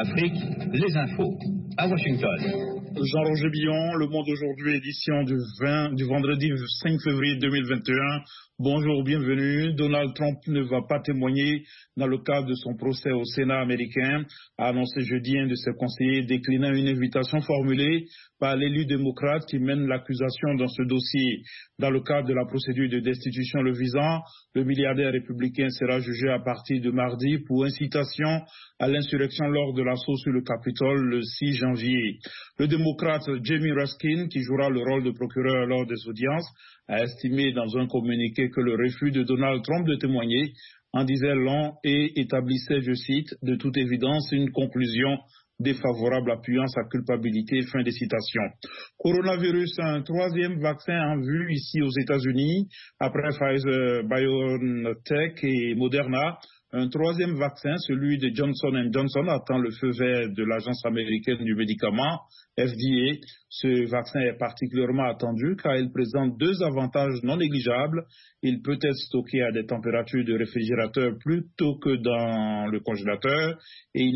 Afrique, les infos à Washington. Jean-Roger Billon, Le Monde aujourd'hui, édition du vendredi 5 février 2021. Bonjour, bienvenue. Donald Trump ne va pas témoigner dans le cadre de son procès au Sénat américain, a annoncé jeudi un de ses conseillers déclinant une invitation formulée par l'élu démocrate qui mène l'accusation dans ce dossier. Dans le cadre de la procédure de destitution le visant, le milliardaire républicain sera jugé à partir de mardi pour incitation à l'insurrection lors de l'assaut sur le Capitole le 6 janvier. Le démocrate Jamie Raskin, qui jouera le rôle de procureur lors des audiences, a estimé dans un communiqué que le refus de Donald Trump de témoigner en disait long et établissait, je cite, de toute évidence une conclusion défavorable appuyant sa culpabilité, fin des citations. Coronavirus, un troisième vaccin en vue ici aux États-Unis, après Pfizer, BioNTech et Moderna. Un troisième vaccin, celui de Johnson & Johnson, attend le feu vert de l'Agence américaine du médicament, FDA. Ce vaccin est particulièrement attendu car il présente deux avantages non négligeables. Il peut être stocké à des températures de réfrigérateur plutôt que dans le congélateur et il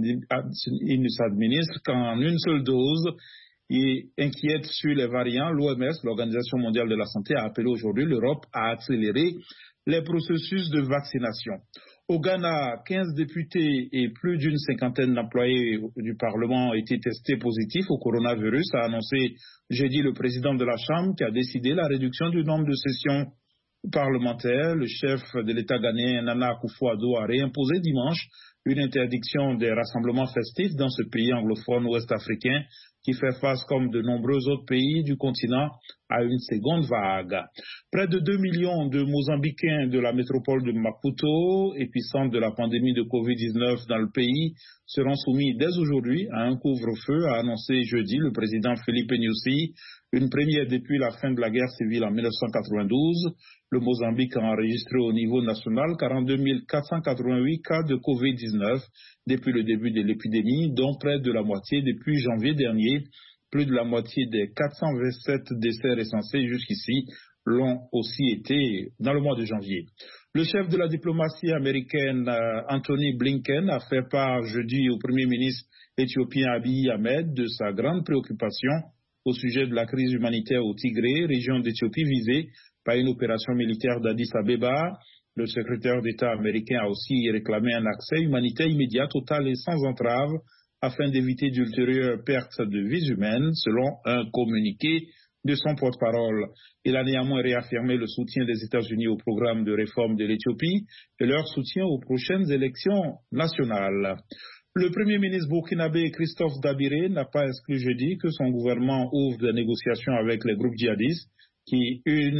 ne s'administre qu'en une seule dose. Et inquiète sur les variants, l'OMS, l'Organisation mondiale de la santé, a appelé aujourd'hui l'Europe à accélérer les processus de vaccination. Au Ghana, 15 députés et plus d'une cinquantaine d'employés du Parlement ont été testés positifs au coronavirus, a annoncé jeudi le président de la Chambre qui a décidé la réduction du nombre de sessions parlementaires. Le chef de l'État ghanéen, Nana Akufo-Addo, a réimposé dimanche une interdiction des rassemblements festifs dans ce pays anglophone ouest-africain qui fait face, comme de nombreux autres pays du continent, à une seconde vague. Près de 2 millions de Mozambicains de la métropole de Maputo, épicentre de la pandémie de Covid-19 dans le pays, seront soumis dès aujourd'hui à un couvre-feu, a annoncé jeudi le président Filipe Nyusi, une première depuis la fin de la guerre civile en 1992. Le Mozambique a enregistré au niveau national 42 488 cas de Covid-19 depuis le début de l'épidémie, dont près de la moitié depuis janvier dernier. Plus de la moitié des 427 décès recensés jusqu'ici l'ont aussi été dans le mois de janvier. Le chef de la diplomatie américaine, Anthony Blinken, a fait part jeudi au Premier ministre éthiopien Abiy Ahmed de sa grande préoccupation au sujet de la crise humanitaire au Tigré, région d'Éthiopie visée par une opération militaire d'Addis Abeba. Le secrétaire d'État américain a aussi réclamé un accès humanitaire immédiat, total et sans entrave afin d'éviter d'ultérieures pertes de vies humaines, selon un communiqué de son porte-parole. Il a néanmoins réaffirmé le soutien des États-Unis au programme de réforme de l'Éthiopie et leur soutien aux prochaines élections nationales. Le Premier ministre burkinabé Christophe Dabiré n'a pas exclu jeudi que son gouvernement ouvre des négociations avec les groupes djihadistes, qui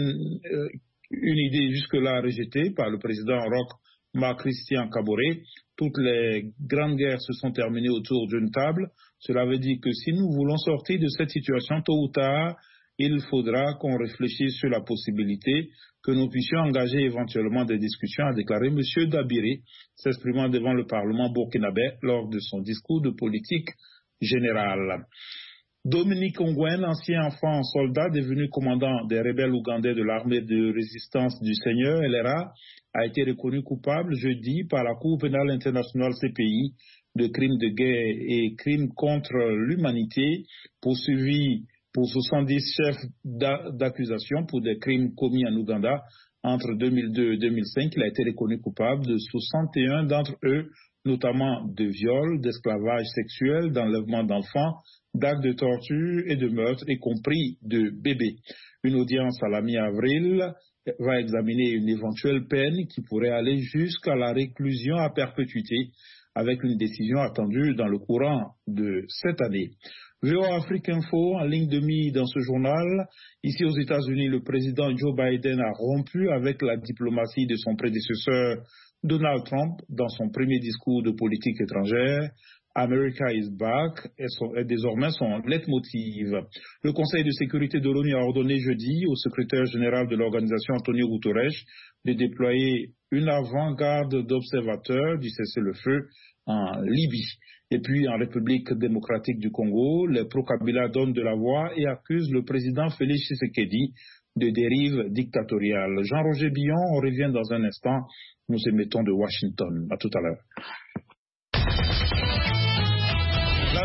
une idée jusque-là rejetée par le président Roch Marc Christian Kaboré. Toutes les grandes guerres se sont terminées autour d'une table. Cela veut dire que si nous voulons sortir de cette situation tôt ou tard, il faudra qu'on réfléchisse sur la possibilité que nous puissions engager éventuellement des discussions, a déclaré M. Dabiré, s'exprimant devant le Parlement burkinabé lors de son discours de politique générale. Dominique Ongwen, ancien enfant soldat devenu commandant des rebelles ougandais de l'armée de résistance du Seigneur, LRA, a été reconnu coupable jeudi par la Cour pénale internationale CPI de crimes de guerre et crimes contre l'humanité, poursuivi pour 70 chefs d'accusation pour des crimes commis en Ouganda entre 2002 et 2005. Il a été reconnu coupable de 61 d'entre eux, notamment de viol, d'esclavage sexuel, d'enlèvement d'enfants, d'actes de torture et de meurtre, y compris de bébés. Une audience à la mi-avril va examiner une éventuelle peine qui pourrait aller jusqu'à la réclusion à perpétuité, avec une décision attendue dans le courant de cette année. VOA Afrique Info, en ligne de mire dans ce journal. Ici aux États-Unis, le président Joe Biden a rompu avec la diplomatie de son prédécesseur Donald Trump dans son premier discours de politique étrangère. America is back est désormais son leitmotiv. Le Conseil de sécurité de l'ONU a ordonné jeudi au secrétaire général de l'organisation Antonio Guterres de déployer une avant-garde d'observateurs du cessez-le-feu en Libye. Et puis en République démocratique du Congo, les pro-Kabila donnent de la voix et accusent le président Félix Tshisekedi de dérive dictatoriale. Jean-Roger Billon, on revient dans un instant. Nous émettons de Washington. À tout à l'heure.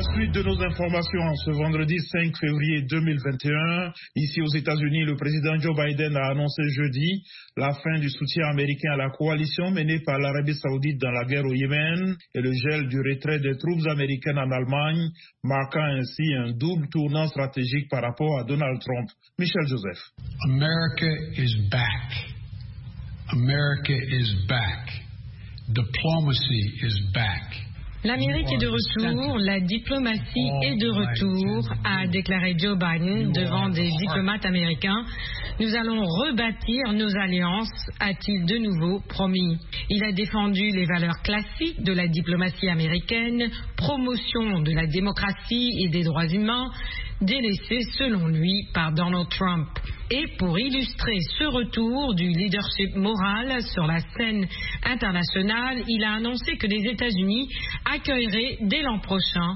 La suite de nos informations ce vendredi 5 février 2021. Ici aux États-Unis, le président Joe Biden a annoncé jeudi la fin du soutien américain à la coalition menée par l'Arabie Saoudite dans la guerre au Yémen et le gel du retrait des troupes américaines en Allemagne, marquant ainsi un double tournant stratégique par rapport à Donald Trump. Michel Joseph. America is back. America is back. Diplomacy is back. L'Amérique est de retour, la diplomatie est de retour, a déclaré Joe Biden devant des diplomates américains. Nous allons rebâtir nos alliances, a-t-il de nouveau promis. Il a défendu les valeurs classiques de la diplomatie américaine, promotion de la démocratie et des droits humains, délaissés selon lui par Donald Trump. Et pour illustrer ce retour du leadership moral sur la scène internationale, il a annoncé que les États-Unis accueilleraient dès l'an prochain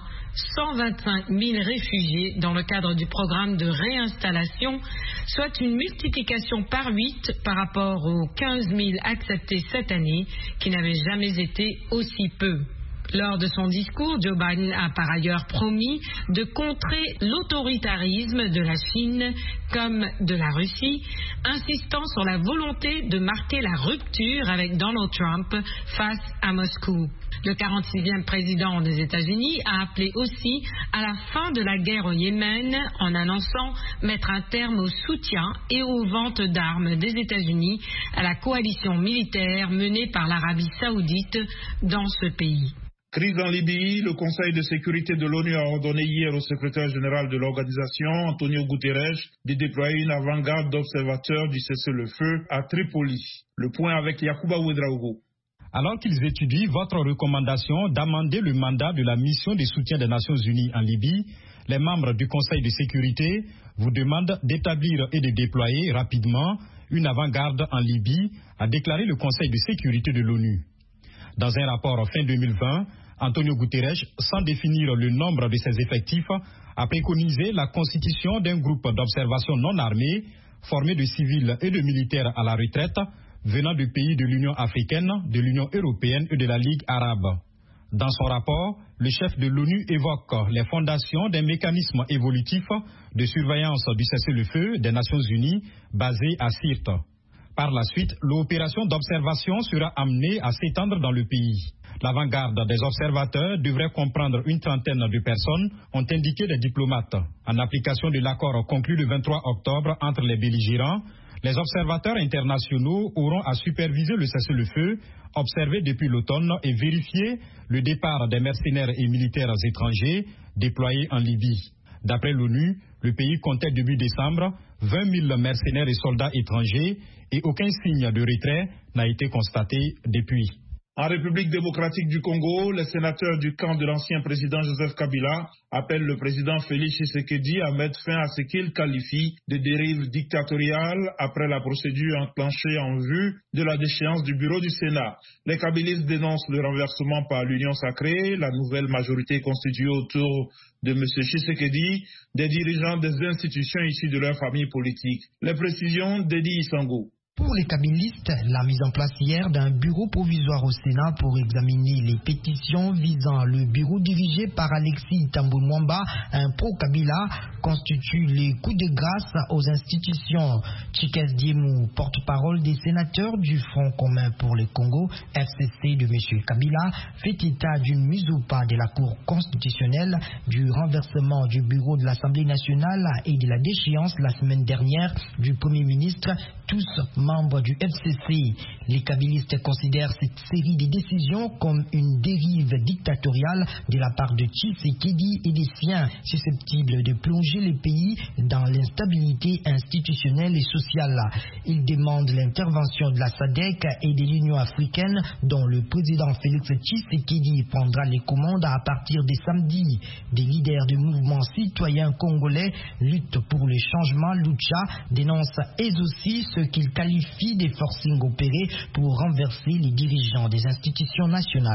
125 000 réfugiés dans le cadre du programme de réinstallation, soit une multiplication par 8 par rapport aux 15 000 acceptés cette année, qui n'avaient jamais été aussi peu. Lors de son discours, Joe Biden a par ailleurs promis de contrer l'autoritarisme de la Chine comme de la Russie, insistant sur la volonté de marquer la rupture avec Donald Trump face à Moscou. Le 46e président des États-Unis a appelé aussi à la fin de la guerre au Yémen en annonçant mettre un terme au soutien et aux ventes d'armes des États-Unis à la coalition militaire menée par l'Arabie Saoudite dans ce pays. Crise en Libye, le Conseil de sécurité de l'ONU a ordonné hier au secrétaire général de l'organisation, Antonio Guterres, de déployer une avant-garde d'observateurs du cessez-le-feu à Tripoli. Le point avec Yacouba Ouedraogo. Alors qu'ils étudient votre recommandation d'amender le mandat de la mission de soutien des Nations Unies en Libye, les membres du Conseil de sécurité vous demandent d'établir et de déployer rapidement une avant-garde en Libye, a déclaré le Conseil de sécurité de l'ONU. Dans un rapport fin 2020, Antonio Guterres, sans définir le nombre de ses effectifs, a préconisé la constitution d'un groupe d'observation non armé, formé de civils et de militaires à la retraite, venant de pays de l'Union africaine, de l'Union européenne et de la Ligue arabe. Dans son rapport, le chef de l'ONU évoque les fondations d'un mécanisme évolutif de surveillance du cessez-le-feu des Nations Unies basé à Sirte. Par la suite, l'opération d'observation sera amenée à s'étendre dans le pays. L'avant-garde des observateurs devrait comprendre une trentaine de personnes, ont indiqué les diplomates. En application de l'accord conclu le 23 octobre entre les belligérants, les observateurs internationaux auront à superviser le cessez-le-feu, observer depuis l'automne et vérifier le départ des mercenaires et militaires étrangers déployés en Libye. D'après l'ONU, le pays comptait début décembre 20 000 mercenaires et soldats étrangers et aucun signe de retrait n'a été constaté depuis. En République démocratique du Congo, les sénateurs du camp de l'ancien président Joseph Kabila appellent le président Félix Tshisekedi à mettre fin à ce qu'il qualifie de dérive dictatoriale après la procédure enclenchée en vue de la déchéance du bureau du Sénat. Les Kabilistes dénoncent le renversement par l'Union sacrée, la nouvelle majorité constituée autour de M. Tshisekedi, des dirigeants des institutions issues de leur famille politique. Les précisions d'Edi Isango. Pour les kabylistes, la mise en place hier d'un bureau provisoire au Sénat pour examiner les pétitions visant le bureau dirigé par Alexis Thambwe Mwamba, un pro-Kabila, constitue les coups de grâce aux institutions. Chikes Diemou, porte-parole des sénateurs du Front commun pour le Congo, FCC de M. Kabila, fait état d'une mise au pas de la Cour constitutionnelle, du renversement du bureau de l'Assemblée nationale et de la déchéance la semaine dernière du Premier ministre, tous membres du FCC. Les kabylistes considèrent cette série de décisions comme une dérive dictatoriale de la part de Tshisekedi et des siens, susceptibles de plonger le pays dans l'instabilité institutionnelle et sociale. Ils demandent l'intervention de la SADC et de l'Union africaine, dont le président Félix Tshisekedi prendra les commandes à partir de samedi. Des leaders du mouvement citoyen congolais luttent pour le changement. Lucha dénonce eux aussi ce qu'ils qualifient des forcings opérés pour renverser les dirigeants des institutions nationales.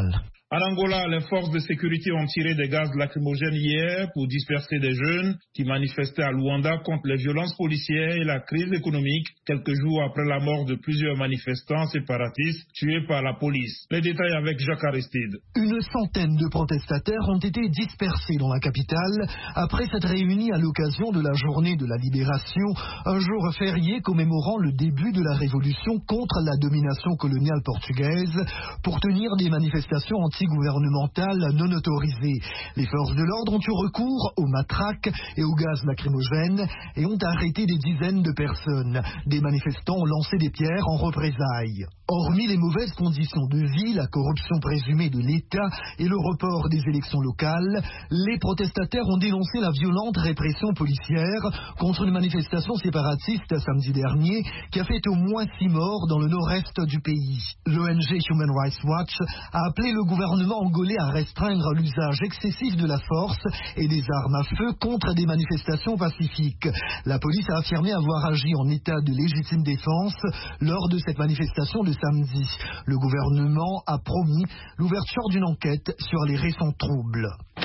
En Angola, les forces de sécurité ont tiré des gaz lacrymogènes hier pour disperser des jeunes qui manifestaient à Luanda contre les violences policières et la crise économique, quelques jours après la mort de plusieurs manifestants séparatistes tués par la police. Les détails avec Jacques Aristide. Une centaine de protestataires ont été dispersés dans la capitale après s'être réunis à l'occasion de la journée de la libération, un jour férié commémorant le début de la révolution contre la domination coloniale portugaise, pour tenir des manifestations anti-gouvernementales non autorisées. Les forces de l'ordre ont eu recours aux matraques et aux gaz lacrymogènes et ont arrêté des dizaines de personnes. Des manifestants ont lancé des pierres en représailles. Hormis les mauvaises conditions de vie, la corruption présumée de l'État et le report des élections locales, les protestataires ont dénoncé la violente répression policière contre une manifestation séparatiste samedi dernier qui a fait au moins 6 morts dans le nord-est du pays. L'ONG Human Rights Watch a appelé le gouvernement angolais à restreindre l'usage excessif de la force et des armes à feu contre des manifestations pacifiques. La police a affirmé avoir agi en état de légitime défense lors de cette manifestation de samedi. Le gouvernement a promis l'ouverture d'une enquête sur les récents troubles.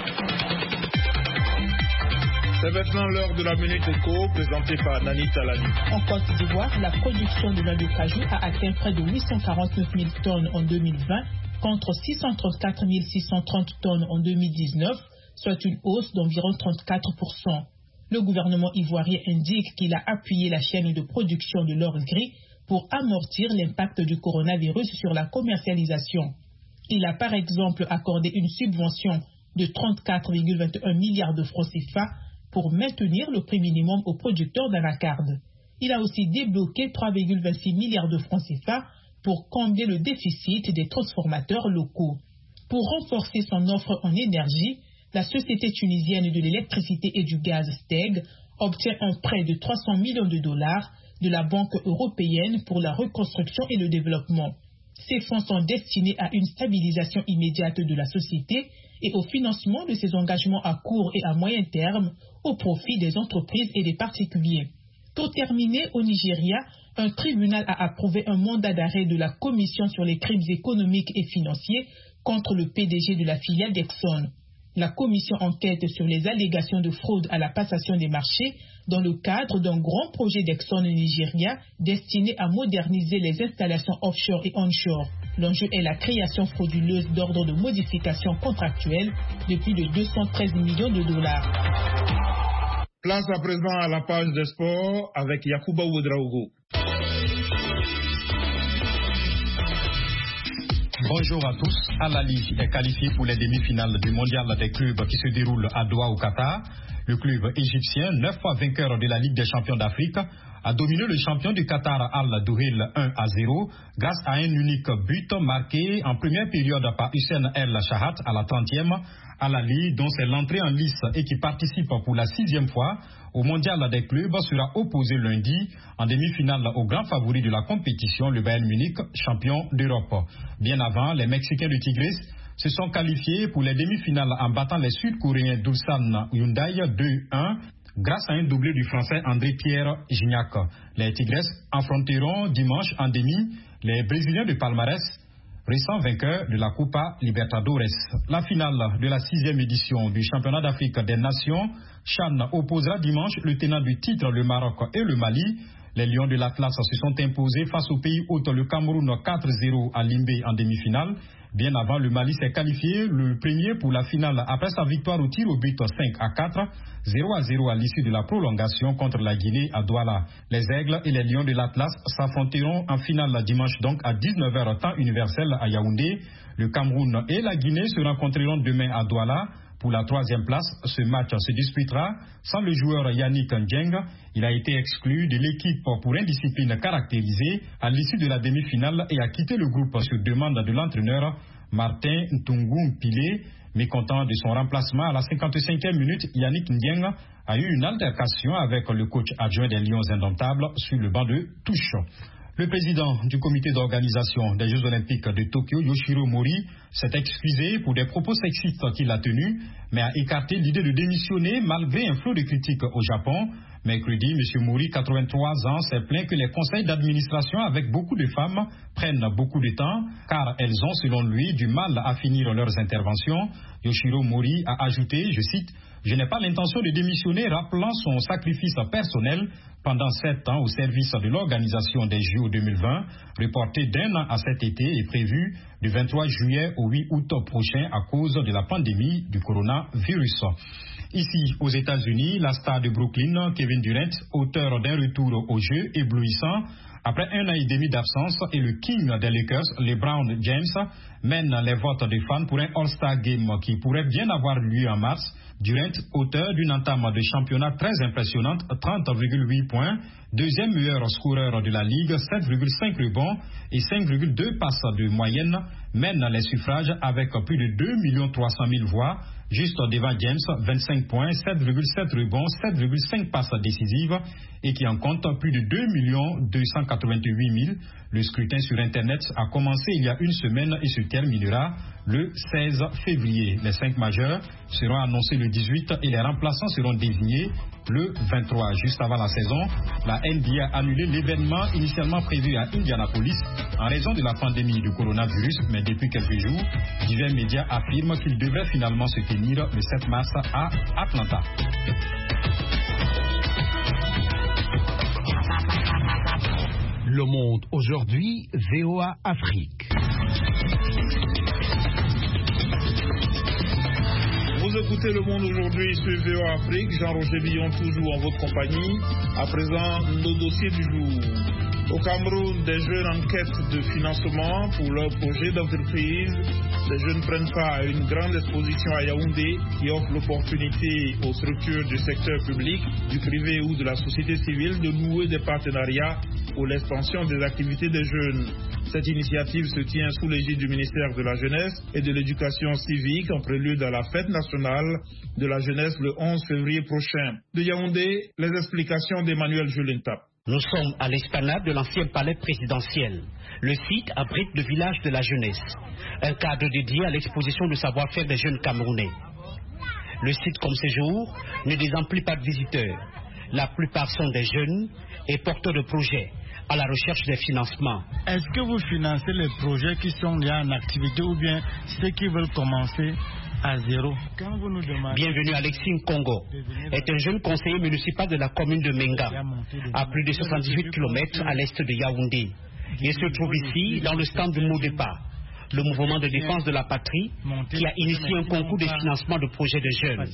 C'est maintenant l'heure de la Minute Éco, présentée par Nani Talani. En Côte d'Ivoire, la production de noix de cajou a atteint près de 849 000 tonnes en 2020, contre 634 630 tonnes en 2019, soit une hausse d'environ 34%. Le gouvernement ivoirien indique qu'il a appuyé la chaîne de production de l'or gris pour amortir l'impact du coronavirus sur la commercialisation. Il a par exemple accordé une subvention de 34,21 milliards de francs CFA pour maintenir le prix minimum aux producteurs d'anacarde. Il a aussi débloqué 3,26 milliards de francs CFA pour combler le déficit des transformateurs locaux. Pour renforcer son offre en énergie, la société tunisienne de l'électricité et du gaz STEG obtient un prêt de 300 millions de dollars de la Banque européenne pour la reconstruction et le développement. Ces fonds sont destinés à une stabilisation immédiate de la société et au financement de ses engagements à court et à moyen terme au profit des entreprises et des particuliers. Pour terminer, au Nigeria, un tribunal a approuvé un mandat d'arrêt de la Commission sur les crimes économiques et financiers contre le PDG de la filiale d'Exxon. La commission enquête sur les allégations de fraude à la passation des marchés dans le cadre d'un grand projet d'Exxon au Nigeria destiné à moderniser les installations offshore et onshore. L'enjeu est la création frauduleuse d'ordres de modification contractuelle de plus de 213 millions de dollars. Place à présent à la page des sports avec Yacouba Ouedraogo. Bonjour à tous. Al-Ahly est qualifié pour les demi-finales du mondial des clubs qui se déroulent à Doha au Qatar. Le club égyptien, 9 fois vainqueur de la Ligue des champions d'Afrique, a dominé le champion du Qatar Al-Duhail 1-0 grâce à un unique but marqué en première période par Hussein El Shahat à la 30e. Al-Ahly, dont c'est l'entrée en lice et qui participe pour la 6e fois au mondial des clubs, sera opposé lundi en demi-finale au grand favori de la compétition, le Bayern Munich, champion d'Europe. Bien avant, les Mexicains du Tigres se sont qualifiés pour les demi-finales en battant les Sud-Coréens d'Ulsan Hyundai 2-1 grâce à un doublé du Français André-Pierre Gignac. Les Tigres affronteront dimanche en demi les Brésiliens de Palmarès, récent vainqueur de la Copa Libertadores. La finale de la 6e édition du championnat d'Afrique des Nations, CHAN, opposera dimanche le tenant du titre, le Maroc et le Mali. Les Lions de l'Atlas se sont imposés face au pays hôte, le Cameroun 4-0 à Limbé en demi-finale. Bien avant, le Mali s'est qualifié le premier pour la finale après sa victoire au tir au but 5-4, 0-0 à l'issue de la prolongation contre la Guinée à Douala. Les Aigles et les Lions de l'Atlas s'affronteront en finale dimanche donc à 19h temps universel à Yaoundé. Le Cameroun et la Guinée se rencontreront demain à Douala. Pour la 3e place, ce match se disputera sans le joueur Yannick Ndieng. Il a été exclu de l'équipe pour indiscipline caractérisée à l'issue de la demi-finale et a quitté le groupe sur demande de l'entraîneur Martin Ntungu Mpile. Mécontent de son remplacement à la 55e minute, Yannick Ndieng a eu une altercation avec le coach adjoint des Lions indomptables sur le banc de touche. Le président du comité d'organisation des Jeux Olympiques de Tokyo, Yoshiro Mori, s'est excusé pour des propos sexistes qu'il a tenus, mais a écarté l'idée de démissionner malgré un flot de critiques au Japon. Mercredi, M. Mouri, 83 ans, s'est plaint que les conseils d'administration avec beaucoup de femmes prennent beaucoup de temps car elles ont, selon lui, du mal à finir leurs interventions. Yoshiro Mori a ajouté, je cite, « Je n'ai pas l'intention de démissionner, rappelant son sacrifice personnel pendant 7 ans au service de l'organisation des JO 2020, reporté d'1 an à cet été et prévu du 23 juillet au 8 août prochain à cause de la pandémie du coronavirus. » Ici, aux États-Unis, la star de Brooklyn, Kevin Durant, auteur d'un retour au jeu éblouissant, après 1 an et demi d'absence, et le king des Lakers, LeBron James, mène les votes des fans pour un All-Star Game qui pourrait bien avoir lieu en mars. Durant, auteur d'une entame de championnat très impressionnante, 30,8 points, deuxième meilleur scoreur de la Ligue, 7,5 rebonds et 5,2 passes de moyenne, mène les suffrages avec plus de 2 300 000 voix, juste devant James, 25 points, 7,7 rebonds, 7,5 passes décisives et qui en compte plus de 2 288 000. Le scrutin sur Internet a commencé il y a une semaine et se terminera le 16 février. Les 5 majeurs seront annoncés le 18 et les remplaçants seront désignés le 23. Juste avant la saison, la NBA a annulé l'événement initialement prévu à Indianapolis en raison de la pandémie du coronavirus, mais depuis quelques jours, divers médias affirment qu'il devrait finalement se tenir le 7 mars à Atlanta. Le Monde aujourd'hui, VOA Afrique. Vous écoutez Le Monde aujourd'hui sur VOA Afrique. Jean-Roger Billon toujours en votre compagnie. À présent, nos dossiers du jour. Au Cameroun, des jeunes en quête de financement pour leur projet d'entreprise. Les jeunes prennent part à une grande exposition à Yaoundé qui offre l'opportunité aux structures du secteur public, du privé ou de la société civile de nouer des partenariats pour l'expansion des activités des jeunes. Cette initiative se tient sous l'égide du ministère de la Jeunesse et de l'Éducation civique en prélude à la fête nationale de la jeunesse le 11 février prochain. De Yaoundé, les explications d'Emmanuel Julentap. Nous sommes à l'esplanade de l'ancien palais présidentiel. Le site abrite le village de la jeunesse, un cadre dédié à l'exposition du savoir-faire des jeunes Camerounais. Le site comme ce jour ne désemplit pas de visiteurs. La plupart sont des jeunes et porteurs de projets à la recherche des financements. Est-ce que vous financez les projets qui sont déjà en activité ou bien ceux qui veulent commencer à zéro? Quand vous nous demandez... Bienvenue Alexis Nkongo est un jeune conseiller municipal de la commune de Menga, à plus de 78 km à l'est de Yaoundé. Il se trouve ici dans le stand du Modepa, le mouvement de défense de la patrie qui a initié un concours de financement de projets de jeunes.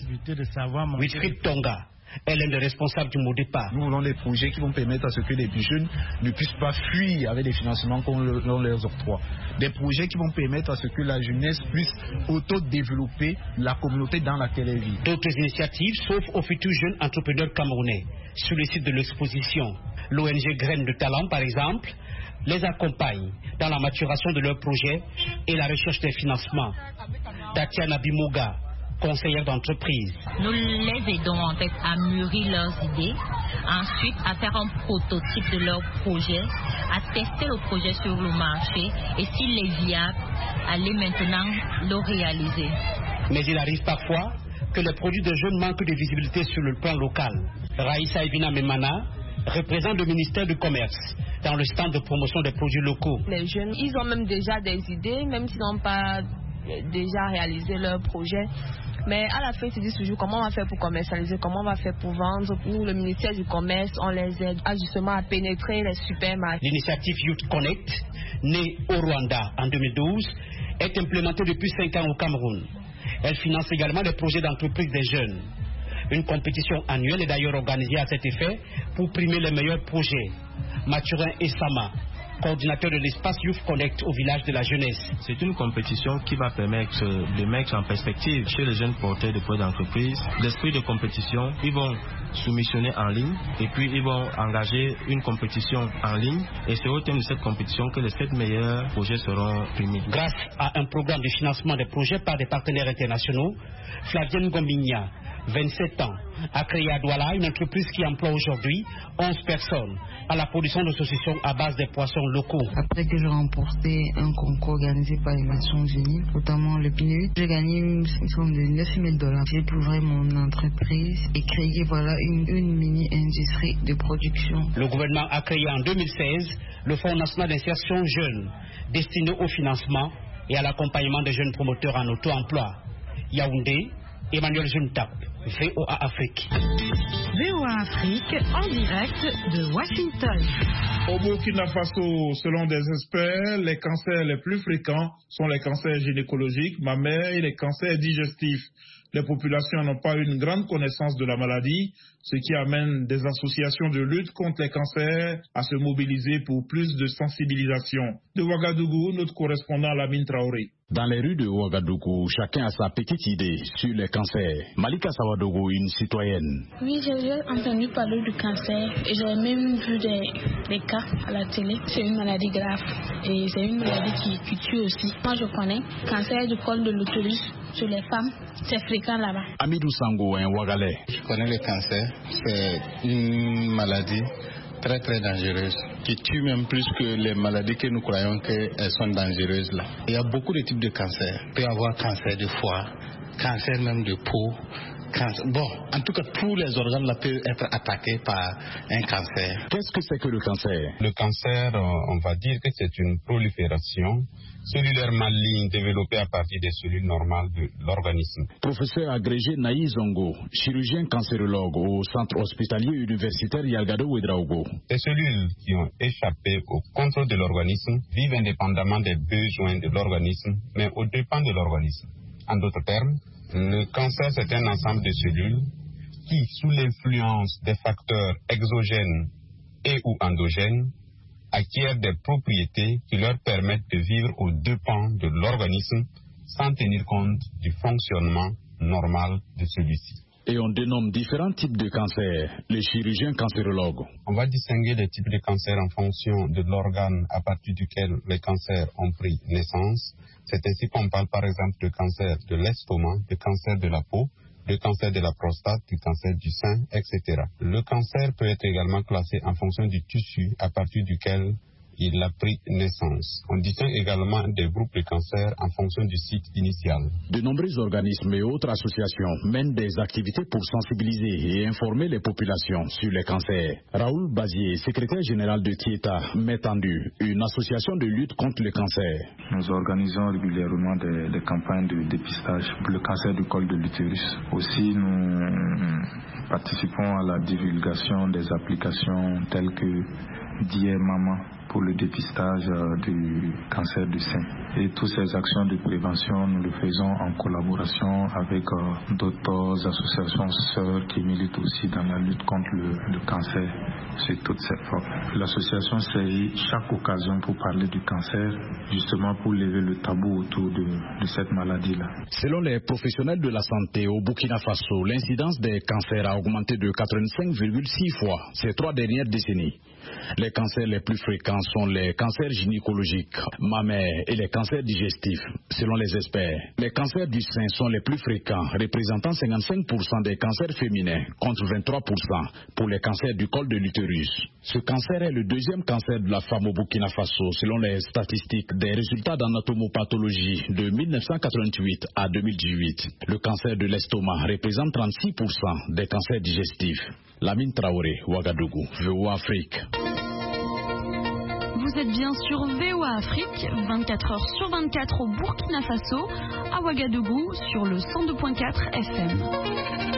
Wilfried Tonga est l'un des responsables du Modepa. Nous voulons des projets qui vont permettre à ce que les jeunes ne puissent pas fuir avec les financements qu'on leur octroie. Des projets qui vont permettre à ce que la jeunesse puisse auto-développer la communauté dans laquelle elle vit. D'autres initiatives s'offrent aux futurs jeunes entrepreneurs camerounais. Sur le site de l'exposition, l'ONG Graines de Talent, par exemple, les accompagne dans la maturation de leurs projets et la recherche des financements. Tatiana Bimoga, conseillère d'entreprise. Nous les aidons en fait à mûrir leurs idées, ensuite à faire un prototype de leur projet, à tester le projet sur le marché et s'il est viable, aller maintenant le réaliser. Mais il arrive parfois que les produits de jeunes manquent de visibilité sur le plan local. Raïssa Evina Memana représente le ministère du Commerce dans le stand de promotion des produits locaux. Les jeunes, ils ont même déjà des idées, même s'ils n'ont pas déjà réalisé leur projet. Mais à la fin, ils se disent toujours comment on va faire pour commercialiser, comment on va faire pour vendre. Pour le ministère du Commerce, on les aide justement à pénétrer les supermarchés. L'initiative Youth Connect, née au Rwanda en 2012, est implémentée depuis 5 ans au Cameroun. Elle finance également les projets d'entreprise des jeunes. Une compétition annuelle est d'ailleurs organisée à cet effet pour primer les meilleurs projets. Mathurin Essama, coordinateur de l'espace Youth Connect au village de la jeunesse. C'est une compétition qui va permettre de mettre en perspective chez les jeunes porteurs de projets d'entreprise l'esprit de compétition. Ils vont soumissionner en ligne et puis ils vont engager une compétition en ligne et c'est au terme de cette compétition que les 7 meilleurs projets seront primés. Grâce à un programme de financement des projets par des partenaires internationaux, Flavienne Gombigna 27 ans, a créé à Douala une entreprise qui emploie aujourd'hui 11 personnes à la production de saucissons à base des poissons locaux. Après que j'ai remporté un concours organisé par les Nations Unies, notamment le PNUD, j'ai gagné une somme de $9,000. J'ai pu ouvrir mon entreprise et créer une mini-industrie de production. Le gouvernement a créé en 2016 le Fonds national d'insertion jeune, destiné au financement et à l'accompagnement des jeunes promoteurs en auto-emploi. Yaoundé, Emmanuel Juntap, VOA Afrique. VOA Afrique en direct de Washington. Au Burkina Faso, selon des experts, les cancers les plus fréquents sont les cancers gynécologiques, mammaires et les cancers digestifs. Les populations n'ont pas une grande connaissance de la maladie, ce qui amène des associations de lutte contre les cancers à se mobiliser pour plus de sensibilisation. De Ouagadougou, notre correspondant Lamine Traoré. Dans les rues de Ouagadougou, chacun a sa petite idée sur les cancers. Malika Sawadogo, une citoyenne. Oui, j'ai entendu parler du cancer et j'ai même vu des cas à la télé. C'est une maladie grave et c'est une maladie qui tue aussi. Moi, je connais le cancer du col de l'utérus sur les femmes. C'est fréquent là-bas. Amidou Sango, un Ouagalais. Je connais le cancer. C'est une maladie très très dangereuse, qui tue même plus que les maladies que nous croyons qu'elles sont dangereuses là. Il y a beaucoup de types de cancers. Il peut y avoir cancer de foie, cancer même de peau. Bon, en tout cas, tous les organes là peuvent être attaqués par un cancer. Qu'est-ce que c'est que le cancer? Le cancer, on va dire que c'est une prolifération cellulaire maligne développée à partir des cellules normales de l'organisme. Professeur agrégé Naï Zongo, chirurgien cancérologue au centre hospitalier universitaire Yalgado Ouedraogo. Ces cellules qui ont échappé au contrôle de l'organisme vivent indépendamment des besoins de l'organisme, mais aux dépens de l'organisme. En d'autres termes, le cancer, c'est un ensemble de cellules qui, sous l'influence des facteurs exogènes et ou endogènes, acquièrent des propriétés qui leur permettent de vivre aux dépens de l'organisme sans tenir compte du fonctionnement normal de celui-ci. Et on dénomme différents types de cancers, les chirurgiens cancérologues. On va distinguer les types de cancers en fonction de l'organe à partir duquel les cancers ont pris naissance. C'est ainsi qu'on parle par exemple de cancer de l'estomac, de cancer de la peau, de cancer de la prostate, du cancer du sein, etc. Le cancer peut être également classé en fonction du tissu à partir duquel il a pris naissance. On distingue également des groupes de cancers en fonction du site initial. De nombreux organismes et autres associations mènent des activités pour sensibiliser et informer les populations sur les cancers. Raoul Bazier, secrétaire général de Tieta, met en vue une association de lutte contre le cancer. Nous organisons régulièrement des campagnes de dépistage pour le cancer du col de l'utérus. Aussi, nous participons à la divulgation des applications telles que Dear Maman pour le dépistage du cancer du sein. Et toutes ces actions de prévention, nous le faisons en collaboration avec d'autres associations sœurs qui militent aussi dans la lutte contre le cancer sous toutes ses formes. L'association saisit chaque occasion pour parler du cancer, justement pour lever le tabou autour de cette maladie-là. Selon les professionnels de la santé au Burkina Faso, l'incidence des cancers a augmenté de 85,6 fois ces 3 dernières décennies. Les cancers les plus fréquents sont les cancers gynécologiques, mammaires et les cancers digestifs, selon les experts. Les cancers du sein sont les plus fréquents, représentant 55% des cancers féminins, contre 23% pour les cancers du col de l'utérus. Ce cancer est le deuxième cancer de la femme au Burkina Faso, selon les statistiques des résultats d'anatomopathologie de 1988 à 2018. Le cancer de l'estomac représente 36% des cancers digestifs. Lamine Traoré, Ouagadougou, VOA Afrique. Vous êtes bien sur VOA Afrique, 24 heures sur 24 au Burkina Faso, à Ouagadougou, sur le 102.4 FM.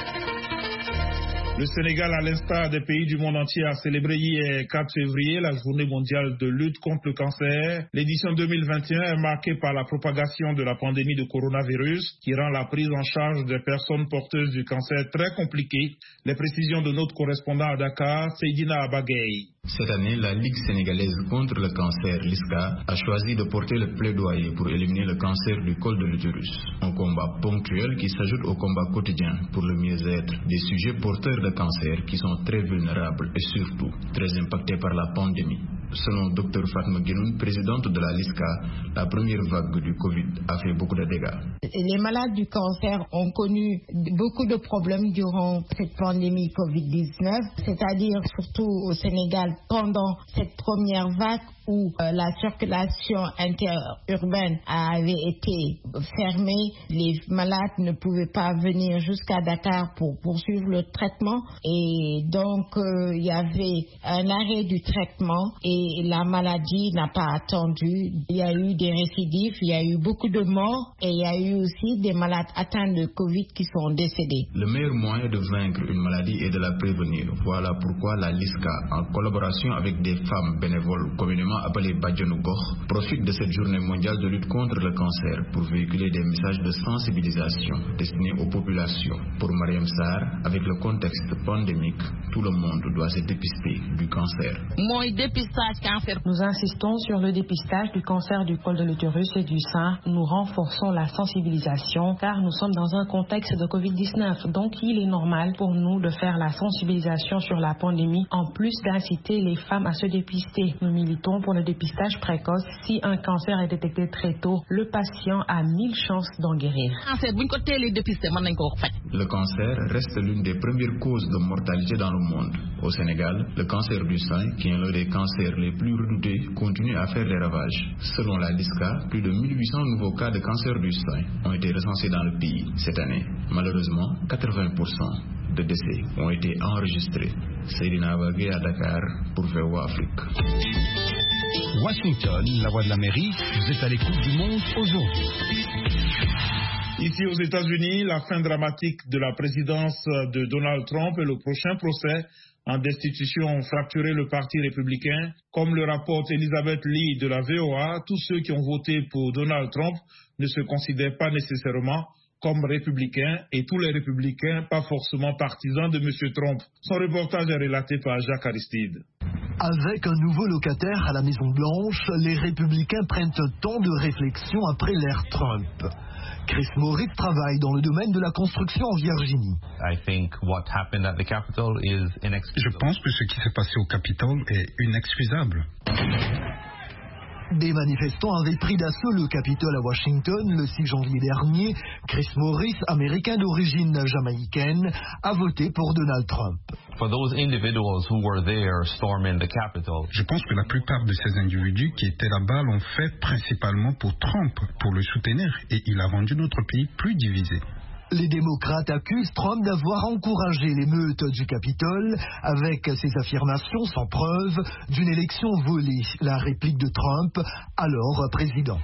Le Sénégal, à l'instar des pays du monde entier, a célébré hier 4 février la journée mondiale de lutte contre le cancer. L'édition 2021 est marquée par la propagation de la pandémie de coronavirus qui rend la prise en charge des personnes porteuses du cancer très compliquée. Les précisions de notre correspondant à Dakar, Seydina Abagay. Cette année, la Ligue sénégalaise contre le cancer, LISCA, a choisi de porter le plaidoyer pour éliminer le cancer du col de l'utérus. Un combat ponctuel qui s'ajoute au combat quotidien pour le mieux-être des sujets porteurs de cancer qui sont très vulnérables et surtout très impactés par la pandémie. Selon Dr Fatma Guinoun, présidente de la LISCA, la première vague du Covid a fait beaucoup de dégâts. Les malades du cancer ont connu beaucoup de problèmes durant cette pandémie Covid-19, c'est-à-dire surtout au Sénégal pendant cette première vague où la circulation interurbaine avait été fermée. Les malades ne pouvaient pas venir jusqu'à Dakar pour poursuivre le traitement et donc il y avait un arrêt du traitement et la maladie n'a pas attendu. Il y a eu des récidives, il y a eu beaucoup de morts et il y a eu aussi des malades atteints de Covid qui sont décédés. Le meilleur moyen de vaincre une maladie est de la prévenir. Voilà pourquoi la LISCA, en collaboration avec des femmes bénévoles communément appelées Badjanougoh, profite de cette journée mondiale de lutte contre le cancer pour véhiculer des messages de sensibilisation destinés aux populations. Pour Mariam Sarr, avec le contexte pandémique, tout le monde doit se dépister du cancer. Nous insistons sur le dépistage du cancer du col de l'utérus et du sein. Nous renforçons la sensibilisation car nous sommes dans un contexte de Covid-19. Donc il est normal pour nous de faire la sensibilisation sur la pandémie en plus d'inciter les femmes à se dépister. Nous militons pour le dépistage précoce. Si un cancer est détecté très tôt, le patient a 1000 chances d'en guérir. Le cancer reste l'une des premières causes de mortalité dans le monde. Au Sénégal, le cancer du sein, qui est l'un des cancers les plus redoutés, continue à faire des ravages. Selon la LISCA, plus de 1800 nouveaux cas de cancer du sein ont été recensés dans le pays cette année. Malheureusement, 80% de décès ont été enregistrés. Seydina Wagé à Dakar pour VOA Afrique. Washington, la voix de l'Amérique, vous êtes à l'écoute du monde aujourd'hui. Ici aux États-Unis, la fin dramatique de la présidence de Donald Trump et le prochain procès en destitution ont fracturé le Parti républicain. Comme le rapporte Elizabeth Lee de la VOA, tous ceux qui ont voté pour Donald Trump ne se considèrent pas nécessairement comme républicains et tous les républicains pas forcément partisans de M. Trump. Son reportage est relaté par Jacques Aristide. Avec un nouveau locataire à la Maison-Blanche, les républicains prennent un temps de réflexion après l'ère Trump. Chris Moritz travaille dans le domaine de la construction en Virginie. Je pense que ce qui s'est passé au Capitole est inexcusable. Des manifestants avaient pris d'assaut le Capitole à Washington le 6 janvier dernier. Chris Morris, américain d'origine jamaïcaine, a voté pour Donald Trump. Je pense que la plupart de ces individus qui étaient là-bas l'ont fait principalement pour Trump, pour le soutenir, et il a rendu notre pays plus divisé. Les démocrates accusent Trump d'avoir encouragé l'émeute du Capitole avec ses affirmations sans preuve d'une élection volée. La réplique de Trump, alors président.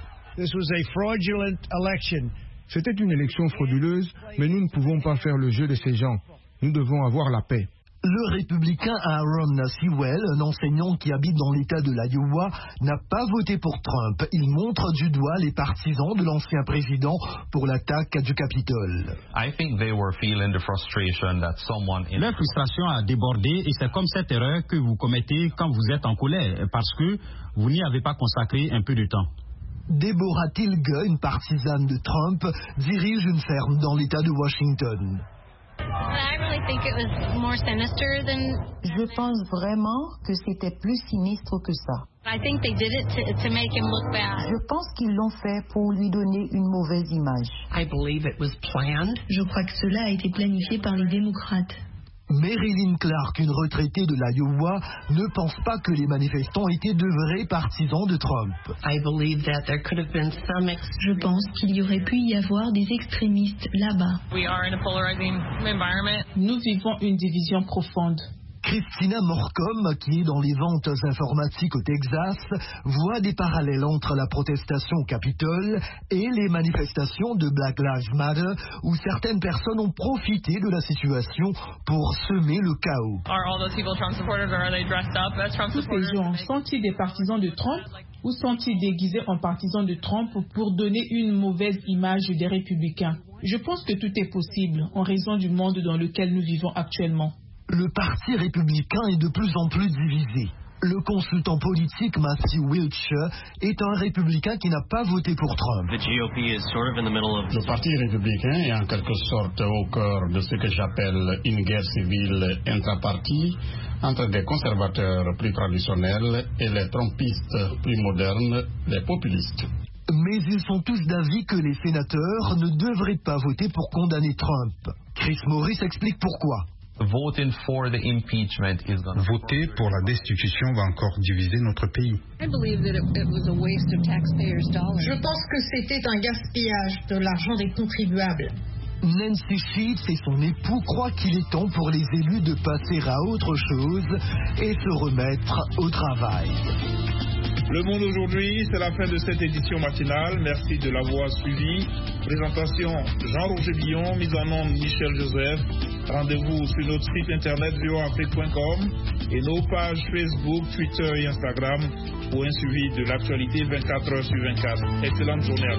C'était une élection frauduleuse, mais nous ne pouvons pas faire le jeu de ces gens. Nous devons avoir la paix. Le républicain Aaron Sewell, un enseignant qui habite dans l'État de l'Iowa, n'a pas voté pour Trump. Il montre du doigt les partisans de l'ancien président pour l'attaque du Capitole. Leur frustration a débordé et c'est comme cette erreur que vous commettez quand vous êtes en colère parce que vous n'y avez pas consacré un peu de temps. Deborah Tilge, une partisane de Trump, dirige une ferme dans l'État de Washington. Je pense vraiment que c'était plus sinistre que ça. Je pense qu'ils l'ont fait pour lui donner une mauvaise image. Je crois que cela a été planifié par les démocrates. Marilyn Clark, une retraitée de l'Iowa, ne pense pas que les manifestants étaient de vrais partisans de Trump. Je pense qu'il y aurait pu y avoir des extrémistes là-bas. Nous vivons une division profonde. Christina Morcom, qui est dans les ventes informatiques au Texas, voit des parallèles entre la protestation au Capitole et les manifestations de Black Lives Matter, où certaines personnes ont profité de la situation pour semer le chaos. Tous ces gens sont-ils des partisans de Trump ou sont-ils déguisés en partisans de Trump pour donner une mauvaise image des républicains? Je pense que tout est possible en raison du monde dans lequel nous vivons actuellement. Le Parti républicain est de plus en plus divisé. Le consultant politique Matthew Wiltshire est un républicain qui n'a pas voté pour Trump. Le parti républicain est en quelque sorte au cœur de ce que j'appelle une guerre civile intraparti entre des conservateurs plus traditionnels et les trumpistes plus modernes, les populistes. Mais ils sont tous d'avis que les sénateurs ne devraient pas voter pour condamner Trump. Chris Morris explique pourquoi. Voter pour la destitution va encore diviser notre pays. Je pense que c'était un gaspillage de l'argent des contribuables. Nancy Sheets et son époux croient qu'il est temps pour les élus de passer à autre chose et se remettre au travail. Le Monde aujourd'hui, c'est la fin de cette édition matinale. Merci de l'avoir suivi. Présentation Jean-Roger Billon, mise en onde Michel Joseph. Rendez-vous sur notre site internet voafrique.com et nos pages Facebook, Twitter et Instagram pour un suivi de l'actualité 24 heures sur 24. Excellente journée à tous.